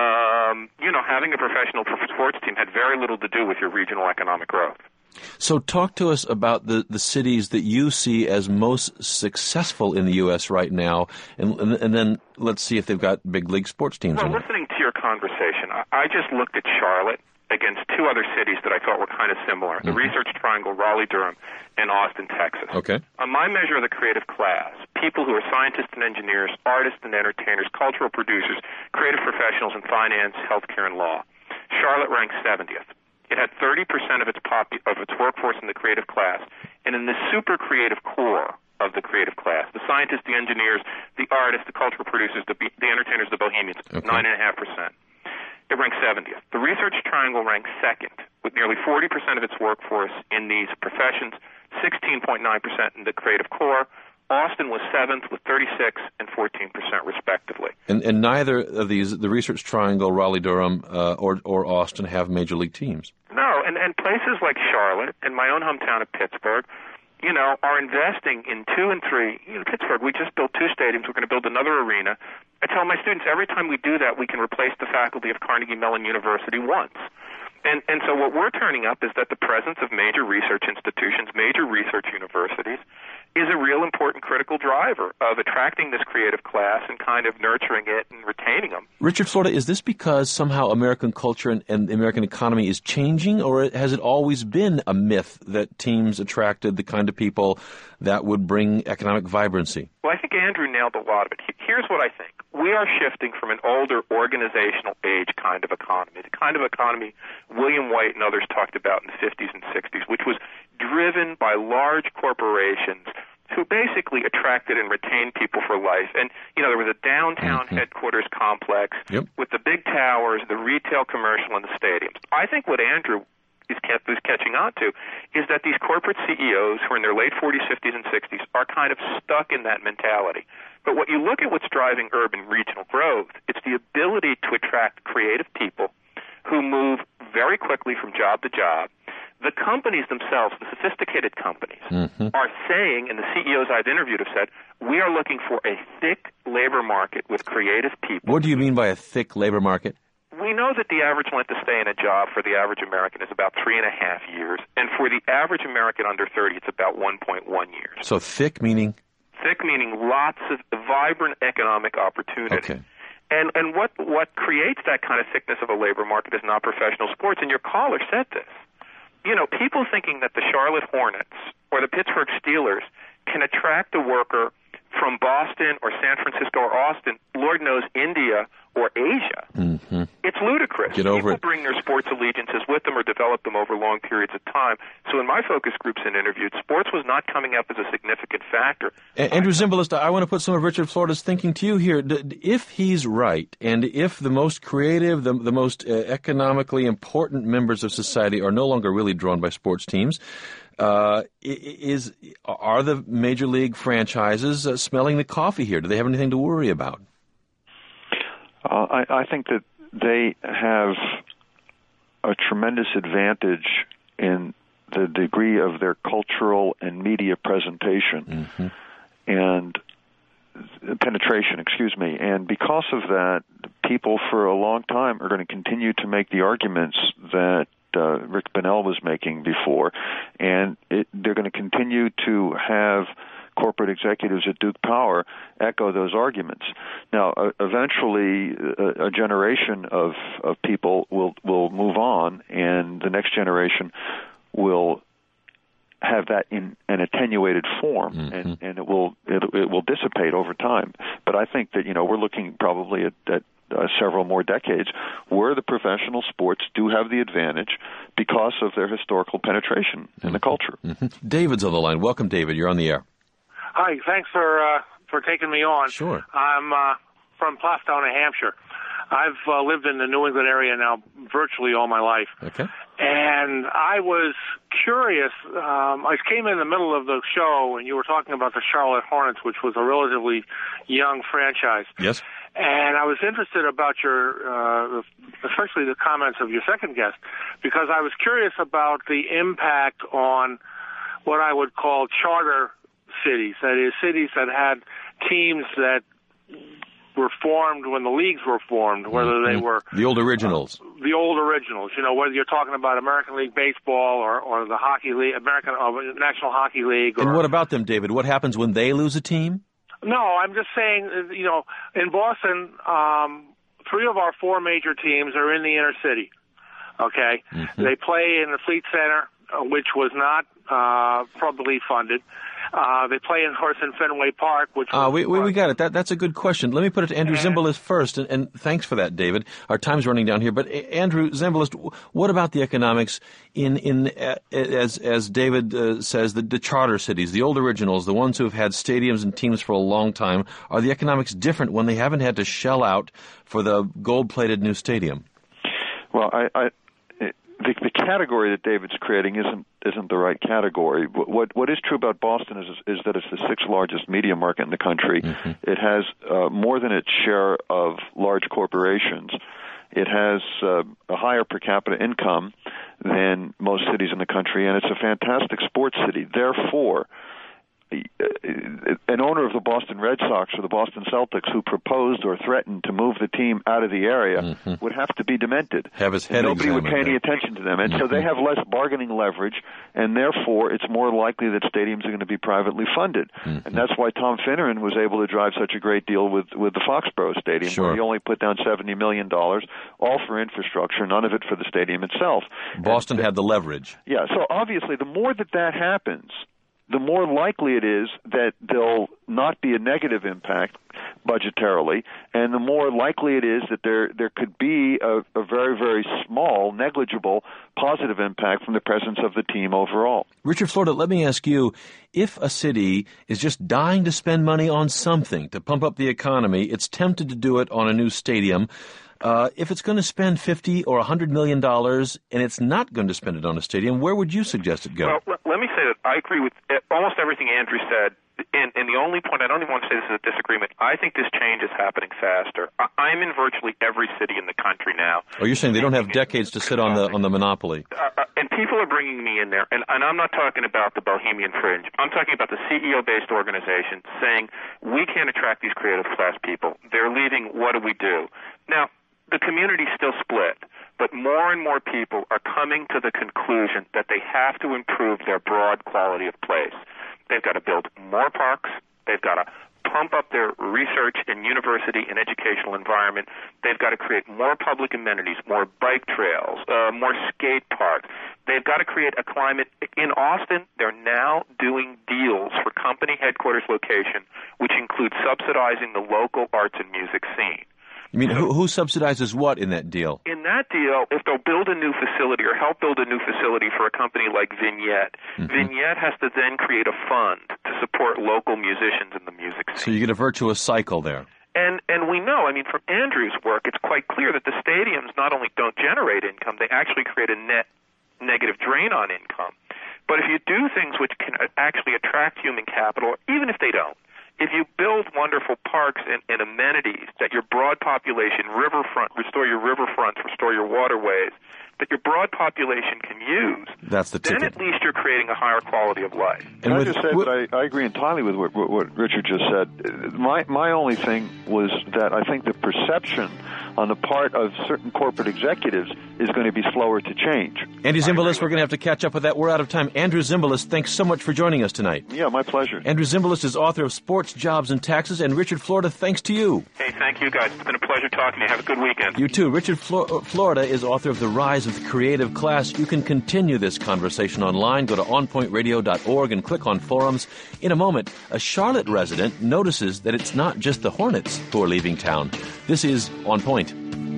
S8: Um, you know, having a professional sports team had very little to do with your regional economic growth.
S3: So talk to us about the, the cities that you see as most successful in the U S right now, and, and, and then let's see if they've got big league sports teams.
S8: Well,
S3: in
S8: listening to your conversation, I, I just looked at Charlotte against two other cities that I thought were kind of similar, mm-hmm. the Research Triangle, Raleigh-Durham, and Austin, Texas.
S3: Okay.
S8: On my measure of the creative class, people who are scientists and engineers, artists and entertainers, cultural producers, creative professionals in finance, healthcare, and law, Charlotte ranked seventieth. It had thirty percent of its pop- of its workforce in the creative class, and in the super creative core of the creative class, the scientists, the engineers, the artists, the cultural producers, the, the entertainers, the bohemians,
S3: okay.
S8: nine point five percent. It ranked seventieth. The Research Triangle ranked second, with nearly forty percent of its workforce in these professions, sixteen point nine percent in the creative core. Austin was seventh with thirty-six and fourteen percent respectively.
S3: And, and neither of these, the Research Triangle, Raleigh-Durham, uh, or, or Austin, have major league teams.
S8: No, and, and places like Charlotte and my own hometown of Pittsburgh, you know, are investing in two and three. You know, Pittsburgh, we just built two stadiums. We're going to build another arena. I tell my students every time we do that, we can replace the faculty of Carnegie Mellon University once. And, and so what we're turning up is that the presence of major research institutions, major research universities, is a real important critical driver of attracting this creative class and kind of nurturing it and retaining them.
S3: Richard Florida, is this because somehow American culture and, and the American economy is changing, or has it always been a myth that teams attracted the kind of people that would bring economic vibrancy?
S8: Well, I think Andrew nailed a lot of it. Here's what I think. We are shifting from an older organizational age kind of economy, the kind of economy William White and others talked about in the fifties and sixties, which was driven by large corporations who basically attracted and retained people for life. And, you know, there was a downtown mm-hmm. headquarters complex
S3: yep.
S8: with the big towers, the retail, commercial, and the stadiums. I think what Andrew is, kept, is catching on to is that these corporate C E Os who are in their late forties, fifties, and sixties are kind of stuck in that mentality. But what you look at what's driving urban regional growth, it's the ability to attract creative people who move very quickly from job to job. The companies themselves, the sophisticated companies
S3: mm-hmm.
S8: are saying, and the C E Os I've interviewed have said, we are looking for a thick labor market with creative people.
S3: What do you mean by a thick labor market?
S8: We know that the average length of stay in a job for the average American is about three and a half years, and for the average American under thirty, it's about one point one years.
S3: So thick meaning?
S8: Thick meaning lots of vibrant economic opportunity.
S3: Okay.
S8: And and what, what creates that kind of thickness of a labor market is not professional sports, and your caller said this. You know, people thinking that the Charlotte Hornets or the Pittsburgh Steelers can attract a worker from Boston or San Francisco or Austin, Lord knows India or Asia,
S3: mm-hmm.
S8: it's ludicrous.
S3: Get over
S8: People
S3: it.
S8: bring their sports allegiances with them or develop them over long periods of time. So in my focus groups and interviews, sports was not coming up as a significant factor.
S3: A- Andrew Zimbalist, I want to put some of Richard Florida's thinking to you here. D- if he's right, and if the most creative, the, the most uh, economically important members of society are no longer really drawn by sports teams, uh, is are the major league franchises uh, smelling the coffee here? Do they have anything to worry about?
S5: Uh, I, I think that they have a tremendous advantage in the degree of their cultural and media presentation
S3: mm-hmm.
S5: and penetration, excuse me. And because of that, people for a long time are going to continue to make the arguments that uh, Rick Bonnell was making before, and it, they're going to continue to have corporate executives at Duke Power echo those arguments. Now, uh, eventually, a, a generation of, of people will will move on, and the next generation will have that in an attenuated form,
S3: mm-hmm.
S5: and, and it will it, it will dissipate over time. But I think that you know we're looking probably at, at uh, several more decades where the professional sports do have the advantage because of their historical penetration in the culture.
S3: Mm-hmm. David's on the line. Welcome, David. You're on the air.
S9: Hi, thanks for uh, for taking me on.
S3: Sure.
S9: I'm uh, from Plastow, New Hampshire. I've uh, lived in the New England area now virtually all my life.
S3: Okay.
S9: And I was curious. Um, I came in the middle of the show, and you were talking about the Charlotte Hornets, which was a relatively young franchise.
S3: Yes.
S9: And I was interested about your, uh, especially the comments of your second guest, because I was curious about the impact on what I would call charter cities, that is, cities that had teams that were formed when the leagues were formed, whether they were...
S3: The old originals.
S9: Uh, the old originals, you know, whether you're talking about American League Baseball or, or the Hockey League, American uh, National Hockey League. Or,
S3: and what about them, David? What happens when they lose a team?
S9: No, I'm just saying, you know, in Boston, um, three of our four major teams are in the inner city, okay?
S3: Mm-hmm.
S9: They play in the Fleet Center, uh, which was not uh, probably funded. Uh, they play, in course, in Fenway Park, which
S3: uh, we, we we got it. That that's a good question. Let me put it to Andrew Zimbalist first, and, and thanks for that, David. Our time's running down here, but uh, Andrew Zimbalist, what about the economics in in uh, as as David uh, says, the, the charter cities, the old originals, the ones who have had stadiums and teams for a long time? Are the economics different when they haven't had to shell out for the gold-plated new stadium?
S5: Well, I. I The, the category that David's creating isn't isn't the right category. What what is true about Boston is is that it's the sixth largest media market in the country. Mm-hmm. It has uh, more than its share of large corporations. It has uh, a higher per capita income than most cities in the country, and it's a fantastic sports city. Therefore, an owner of the Boston Red Sox or the Boston Celtics who proposed or threatened to move the team out of the area mm-hmm. would have to be demented.
S3: Have his head
S5: Nobody would pay
S3: there.
S5: any attention to them. And mm-hmm. so they have less bargaining leverage, and therefore it's more likely that stadiums are going to be privately funded. Mm-hmm. And that's why Tom Finneran was able to drive such a great deal with, with the Foxborough Stadium,
S3: sure.
S5: where he only put down seventy million dollars, all for infrastructure, none of it for the stadium itself.
S3: Boston
S5: and,
S3: had the leverage.
S5: Yeah, so obviously the more that that happens, the more likely it is that there'll not be a negative impact budgetarily, and the more likely it is that there there could be a, a very, very small, negligible positive impact from the presence of the team overall.
S3: Richard Florida, let me ask you, if a city is just dying to spend money on something to pump up the economy, it's tempted to do it on a new stadium. Uh, if it's going to spend fifty or one hundred million dollars and it's not going to spend it on a stadium, where would you suggest it go?
S8: Well, let me say that I agree with almost everything Andrew said. And, and the only point, I don't even want to say this is a disagreement, I think this change is happening faster. I, I'm in virtually every city in the country now.
S3: Oh, you're saying they don't have decades to sit on the on the monopoly.
S8: Uh, uh, and people are bringing me in there, and, and I'm not talking about the Bohemian Fringe. I'm talking about the C E O-based organization saying, we can't attract these creative class people. They're leaving. What do we do? Now, the community's still split, but more and more people are coming to the conclusion that they have to improve their broad quality of place. They've got to build more parks. They've got to pump up their research and university and educational environment. They've got to create more public amenities, more bike trails, uh, more skate parks. They've got to create a climate. In Austin, they're now doing deals for company headquarters location, which include subsidizing the local arts and music scene.
S3: You mean who, who subsidizes what in that deal?
S8: In that deal, if they'll build a new facility or help build a new facility for a company like Vignette, mm-hmm. Vignette has to then create a fund to support local musicians in the music scene.
S3: So you get a virtuous cycle there.
S8: And and we know, I mean, from Andrew's work, it's quite clear that the stadiums not only don't generate income, they actually create a net negative drain on income. But if you do things which can actually attract human capital, even if they don't, if you build wonderful parks and, and amenities that your broad population, riverfront, restore your riverfronts, restore your waterways, that your broad population can use,
S3: that's the ticket.
S8: Then at least you're creating a higher quality of life.
S5: And I just said that I, I agree entirely with what, what, what Richard just said. My my only thing was that I think the perception on the part of certain corporate executives is going to be slower to change.
S3: Andy Zimbalist, we're going to have to catch up with that. We're out of time. Andrew Zimbalist, thanks so much for joining us tonight.
S5: Yeah, my pleasure.
S3: Andrew Zimbalist is author of Sports, Jobs, and Taxes. And Richard Florida, thanks to you.
S8: Hey, thank you, guys. It's been a pleasure talking to you. Have a good weekend.
S3: You too. Richard Flor- Florida is author of The Rise of the Creative Class. You can continue this conversation online. Go to on point radio dot org and click on forums. In a moment, a Charlotte resident notices that it's not just the Hornets who are leaving town. This is On Point.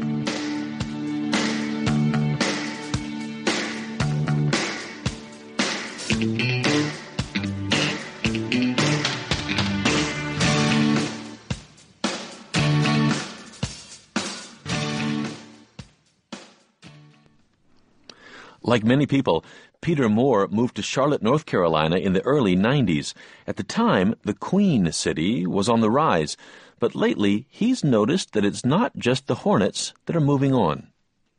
S3: Like many people, Peter Moore moved to Charlotte, North Carolina in the early nineties. At the time, the Queen City was on the rise, but lately he's noticed that it's not just the Hornets that are moving on.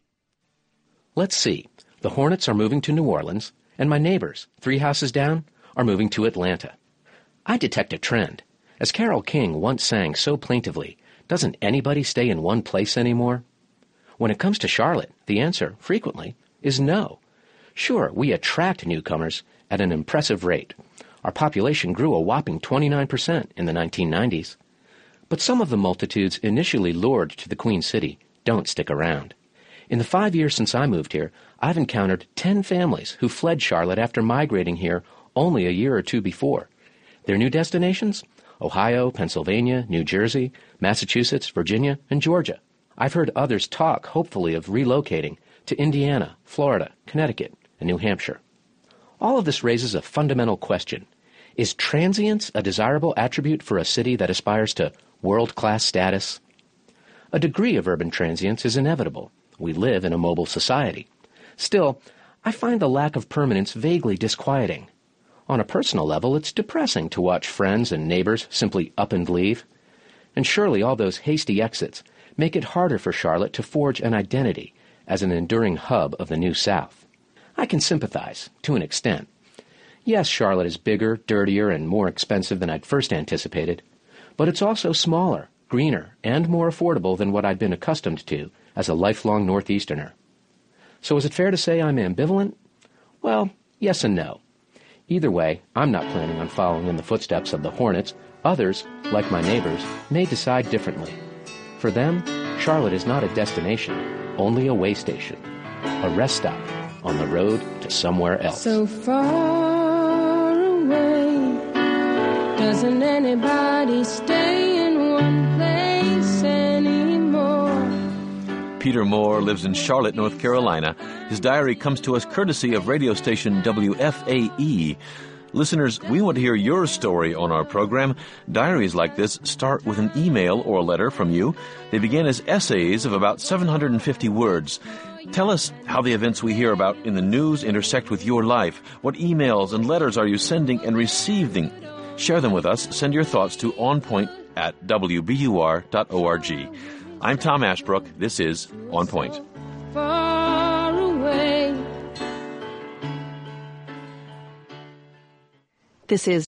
S10: Let's see. The Hornets are moving to New Orleans, and my neighbors, three houses down, are moving to Atlanta. I detect a trend. As Carole King once sang so plaintively, doesn't anybody stay in one place anymore? When it comes to Charlotte, the answer, frequently, is no. Sure, we attract newcomers at an impressive rate. Our population grew a whopping twenty-nine percent in the nineteen nineties. But some of the multitudes initially lured to the Queen City don't stick around. In the five years since I moved here, I've encountered ten families who fled Charlotte after migrating here only a year or two before. Their new destinations? Ohio, Pennsylvania, New Jersey, Massachusetts, Virginia, and Georgia. I've heard others talk, hopefully, of relocating to Indiana, Florida, Connecticut, and New Hampshire. All of this raises a fundamental question. Is transience a desirable attribute for a city that aspires to world-class status? A degree of urban transience is inevitable. We live in a mobile society. Still, I find the lack of permanence vaguely disquieting. On a personal level, it's depressing to watch friends and neighbors simply up and leave. And surely all those hasty exits make it harder for Charlotte to forge an identity as an enduring hub of the New South. I can sympathize, to an extent. Yes, Charlotte is bigger, dirtier, and more expensive than I'd first anticipated, but it's also smaller, greener, and more affordable than what I'd been accustomed to as a lifelong Northeasterner. So is it fair to say I'm ambivalent? Well, yes and no. Either way, I'm not planning on following in the footsteps of the Hornets. Others, like my neighbors, may decide differently. For them, Charlotte is not a destination, only a way station, a rest stop on the road to somewhere else.
S11: So far away, doesn't anybody stay in one place anymore?
S3: Peter Moore lives in Charlotte, North Carolina. His diary comes to us courtesy of radio station W F A E. Listeners, we want to hear your story on our program. Diaries like this start with an email or letter from you. They begin as essays of about seven hundred fifty words. Tell us how the events we hear about in the news intersect with your life. What emails and letters are you sending and receiving? Share them with us. Send your thoughts to onpoint at w b u r dot org. I'm Tom Ashbrook. This is On Point.
S11: Far away.
S12: This is